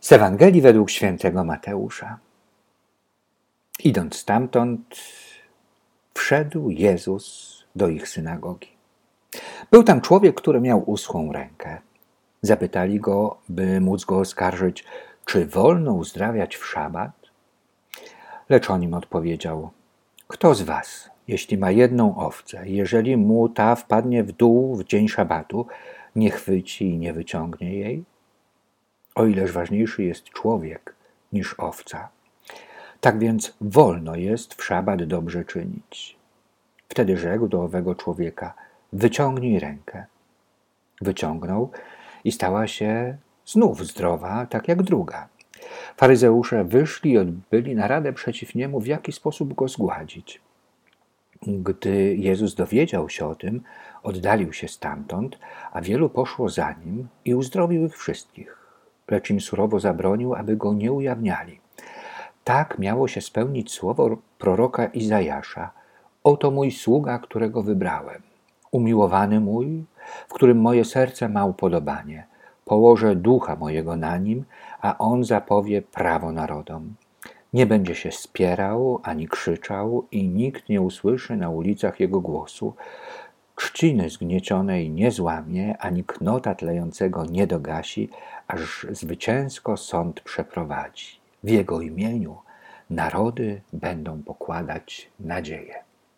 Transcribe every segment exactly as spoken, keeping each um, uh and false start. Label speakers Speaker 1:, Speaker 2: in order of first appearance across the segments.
Speaker 1: Z Ewangelii według świętego Mateusza. Idąc stamtąd, wszedł Jezus do ich synagogi. Był tam człowiek, który miał uschłą rękę. Zapytali go, by móc go oskarżyć, czy wolno uzdrawiać w szabat? Lecz on im odpowiedział: kto z was, jeśli ma jedną owcę, jeżeli mu ta wpadnie w dół w dzień szabatu, nie chwyci i nie wyciągnie jej? O ileż ważniejszy jest człowiek niż owca. Tak więc wolno jest w szabat dobrze czynić. Wtedy rzekł do owego człowieka: wyciągnij rękę. Wyciągnął i stała się znów zdrowa, tak jak druga. Faryzeusze wyszli i odbyli naradę przeciw niemu, w jaki sposób go zgładzić. Gdy Jezus dowiedział się o tym, oddalił się stamtąd, a wielu poszło za nim i uzdrowił ich wszystkich. Lecz im surowo zabronił, aby go nie ujawniali. Tak miało się spełnić słowo proroka Izajasza: oto mój sługa, którego wybrałem, umiłowany mój, w którym moje serce ma upodobanie. Położę ducha mojego na nim, a on zapowie prawo narodom. Nie będzie się spierał ani krzyczał i nikt nie usłyszy na ulicach jego głosu. Trzciny zgniecionej nie złamie, ani knota tlejącego nie dogasi, aż zwycięsko sąd przeprowadzi. W jego imieniu narody będą pokładać nadzieję.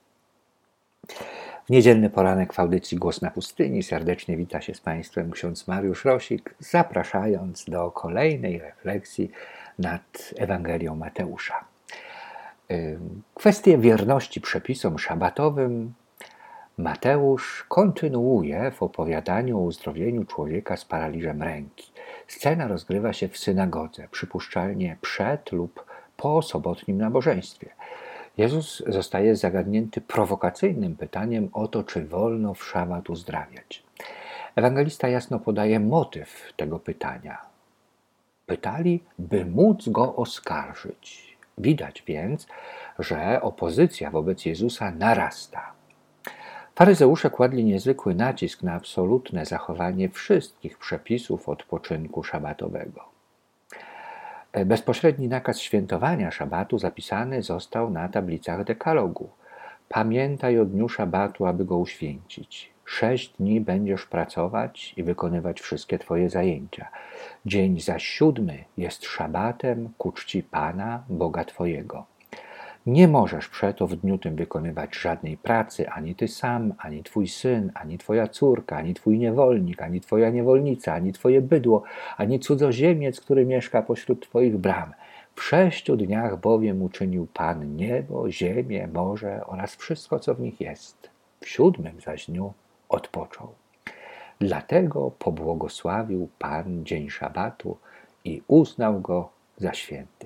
Speaker 1: W niedzielny poranek w audycji Głos na pustyni serdecznie wita się z Państwem ksiądz Mariusz Rosik, zapraszając do kolejnej refleksji nad Ewangelią Mateusza. Kwestię wierności przepisom szabatowym Mateusz kontynuuje w opowiadaniu o uzdrowieniu człowieka z paraliżem ręki. Scena rozgrywa się w synagodze, przypuszczalnie przed lub po sobotnim nabożeństwie. Jezus zostaje zagadnięty prowokacyjnym pytaniem o to, czy wolno w szabat uzdrawiać. Ewangelista jasno podaje motyw tego pytania. Pytali, by móc go oskarżyć. Widać więc, że opozycja wobec Jezusa narasta. Faryzeusze kładli niezwykły nacisk na absolutne zachowanie wszystkich przepisów odpoczynku szabatowego. Bezpośredni nakaz świętowania szabatu zapisany został na tablicach dekalogu. Pamiętaj o dniu szabatu, aby go uświęcić. Sześć dni będziesz pracować i wykonywać wszystkie twoje zajęcia. Dzień zaś siódmy jest szabatem ku czci Pana, Boga twojego. Nie możesz przeto w dniu tym wykonywać żadnej pracy, ani ty sam, ani twój syn, ani twoja córka, ani twój niewolnik, ani twoja niewolnica, ani twoje bydło, ani cudzoziemiec, który mieszka pośród twoich bram. W sześciu dniach bowiem uczynił Pan niebo, ziemię, morze oraz wszystko, co w nich jest. W siódmym zaś dniu odpoczął. Dlatego pobłogosławił Pan dzień szabatu i uznał go za święty.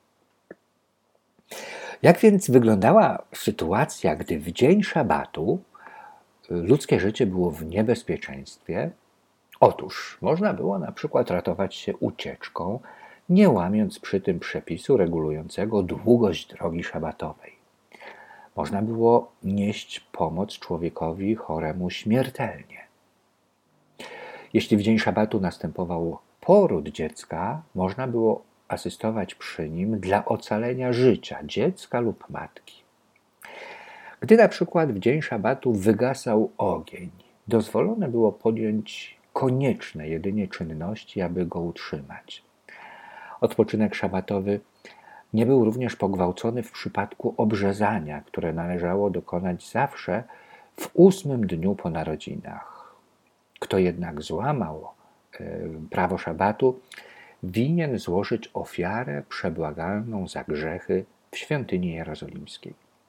Speaker 1: Jak więc wyglądała sytuacja, gdy w dzień szabatu ludzkie życie było w niebezpieczeństwie? Otóż można było na przykład ratować się ucieczką, nie łamiąc przy tym przepisu regulującego długość drogi szabatowej. Można było nieść pomoc człowiekowi choremu śmiertelnie. Jeśli w dzień szabatu następował poród dziecka, można było asystować przy nim dla ocalenia życia dziecka lub matki. Gdy na przykład w dzień szabatu wygasał ogień, dozwolone było podjąć konieczne jedynie czynności, aby go utrzymać. Odpoczynek szabatowy nie był również pogwałcony w przypadku obrzezania, które należało dokonać zawsze w ósmym dniu po narodzinach. Kto jednak złamał y, prawo szabatu, winien złożyć ofiarę przebłagalną za grzechy w świątyni jerozolimskiej.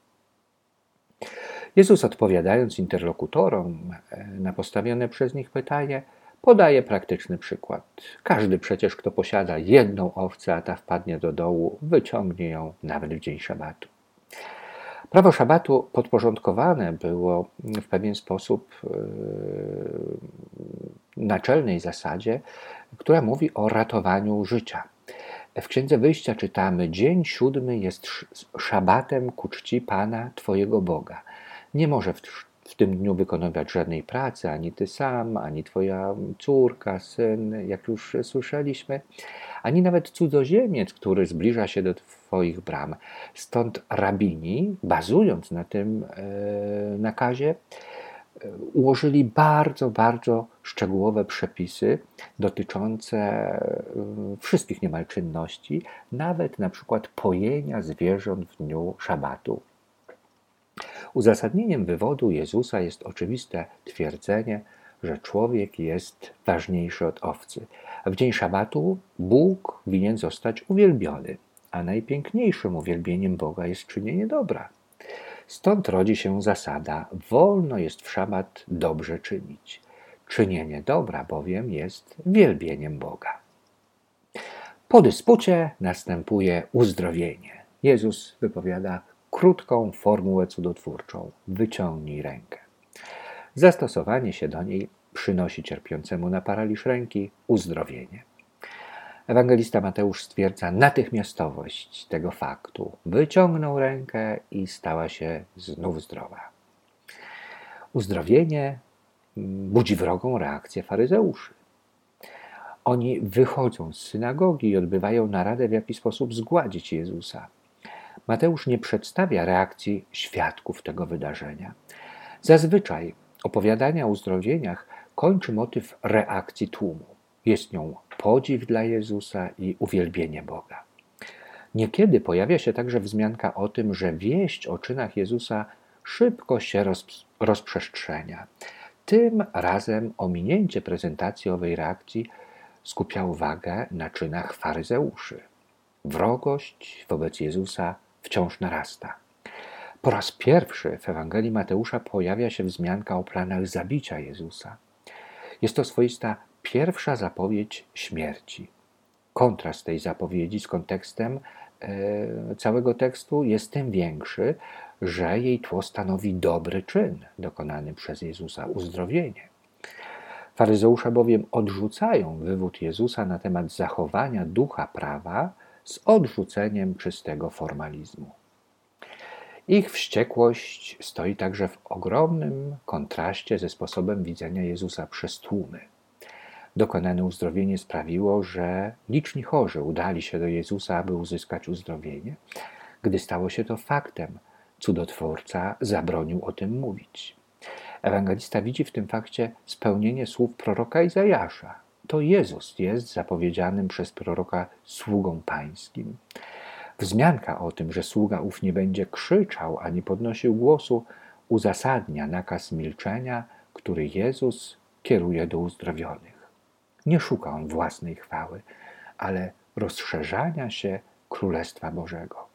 Speaker 1: Jezus, odpowiadając interlokutorom na postawione przez nich pytanie, podaje praktyczny przykład. Każdy przecież, kto posiada jedną owcę, a ta wpadnie do dołu, wyciągnie ją nawet w dzień szabatu. Prawo szabatu podporządkowane było w pewien sposób yy, naczelnej zasadzie, która mówi o ratowaniu życia. W Księdze Wyjścia czytamy: dzień siódmy jest szabatem ku czci Pana Twojego Boga. Nie może w, w tym dniu wykonywać żadnej pracy, ani ty sam, ani twoja córka, syn, jak już słyszeliśmy, ani nawet cudzoziemiec, który zbliża się do twoich bram. Stąd rabini, bazując na tym e, nakazie, ułożyli bardzo, bardzo szczegółowe przepisy dotyczące wszystkich niemal czynności, nawet na przykład pojenia zwierząt w dniu szabatu. Uzasadnieniem wywodu Jezusa jest oczywiste twierdzenie, że człowiek jest ważniejszy od owcy. W dzień szabatu Bóg winien zostać uwielbiony, a najpiękniejszym uwielbieniem Boga jest czynienie dobra. Stąd rodzi się zasada: wolno jest w szabat dobrze czynić. Czynienie dobra bowiem jest wielbieniem Boga. Po dyspucie następuje uzdrowienie. Jezus wypowiada krótką formułę cudotwórczą: wyciągnij rękę. Zastosowanie się do niej przynosi cierpiącemu na paraliż ręki uzdrowienie. Ewangelista Mateusz stwierdza natychmiastowość tego faktu. Wyciągnął rękę i stała się znów zdrowa. Uzdrowienie budzi wrogą reakcję faryzeuszy. Oni wychodzą z synagogi i odbywają naradę, w jaki sposób zgładzić Jezusa. Mateusz nie przedstawia reakcji świadków tego wydarzenia. Zazwyczaj opowiadania o uzdrowieniach kończy motyw reakcji tłumu. Jest nią podziw dla Jezusa i uwielbienie Boga. Niekiedy pojawia się także wzmianka o tym, że wieść o czynach Jezusa szybko się rozprzestrzenia. Tym razem ominięcie prezentacji owej reakcji skupia uwagę na czynach faryzeuszy. Wrogość wobec Jezusa wciąż narasta. Po raz pierwszy w Ewangelii Mateusza pojawia się wzmianka o planach zabicia Jezusa. Jest to swoista pierwsza zapowiedź śmierci. Kontrast tej zapowiedzi z kontekstem e, całego tekstu jest tym większy, że jej tło stanowi dobry czyn dokonany przez Jezusa, uzdrowienie. Faryzeusze bowiem odrzucają wywód Jezusa na temat zachowania ducha prawa z odrzuceniem czystego formalizmu. Ich wściekłość stoi także w ogromnym kontraście ze sposobem widzenia Jezusa przez tłumy. Dokonane uzdrowienie sprawiło, że liczni chorzy udali się do Jezusa, aby uzyskać uzdrowienie. Gdy stało się to faktem, cudotwórca zabronił o tym mówić. Ewangelista widzi w tym fakcie spełnienie słów proroka Izajasza. To Jezus jest zapowiedzianym przez proroka sługą pańskim. Wzmianka o tym, że sługa ów nie będzie krzyczał ani podnosił głosu, uzasadnia nakaz milczenia, który Jezus kieruje do uzdrowionych. Nie szuka on własnej chwały, ale rozszerzania się Królestwa Bożego.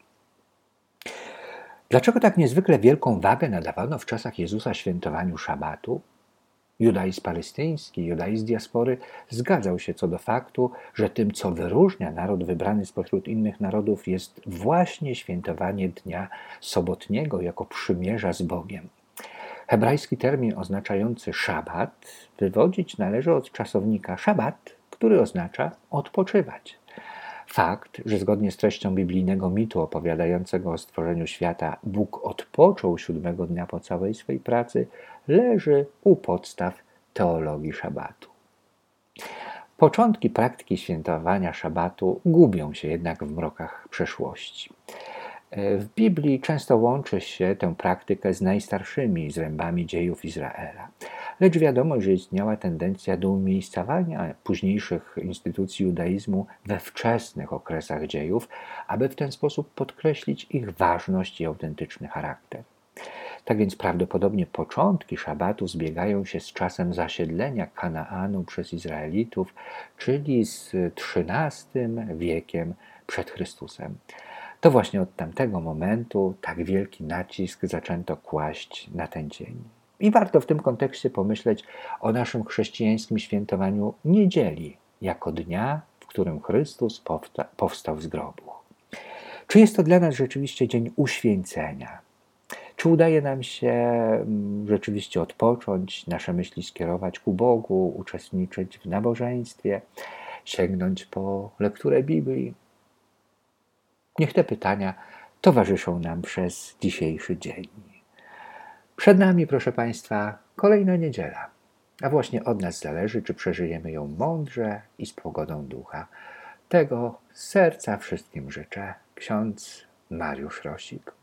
Speaker 1: Dlaczego tak niezwykle wielką wagę nadawano w czasach Jezusa świętowaniu szabatu? Judaizm palestyński, judaizm diaspory zgadzał się co do faktu, że tym, co wyróżnia naród wybrany spośród innych narodów, jest właśnie świętowanie dnia sobotniego jako przymierza z Bogiem. Hebrajski termin oznaczający szabat wywodzić należy od czasownika szabat, który oznacza odpoczywać. Fakt, że zgodnie z treścią biblijnego mitu opowiadającego o stworzeniu świata Bóg odpoczął siódmego dnia po całej swej pracy, leży u podstaw teologii szabatu. Początki praktyki świętowania szabatu gubią się jednak w mrokach przeszłości. W Biblii często łączy się tę praktykę z najstarszymi zrębami dziejów Izraela. Lecz wiadomo, że istniała tendencja do umiejscowania późniejszych instytucji judaizmu we wczesnych okresach dziejów, aby w ten sposób podkreślić ich ważność i autentyczny charakter. Tak więc prawdopodobnie początki szabatu zbiegają się z czasem zasiedlenia Kanaanu przez Izraelitów, czyli z trzynastym wiekiem przed Chrystusem. To właśnie od tamtego momentu tak wielki nacisk zaczęto kłaść na ten dzień. I warto w tym kontekście pomyśleć o naszym chrześcijańskim świętowaniu niedzieli, jako dnia, w którym Chrystus powsta- powstał z grobu. Czy jest to dla nas rzeczywiście dzień uświęcenia? Czy udaje nam się rzeczywiście odpocząć, nasze myśli skierować ku Bogu, uczestniczyć w nabożeństwie, sięgnąć po lekturę Biblii? Niech te pytania towarzyszą nam przez dzisiejszy dzień. Przed nami, proszę Państwa, kolejna niedziela, a właśnie od nas zależy, czy przeżyjemy ją mądrze i z pogodą ducha. Tego z serca wszystkim życzę. Ksiądz Mariusz Rosik.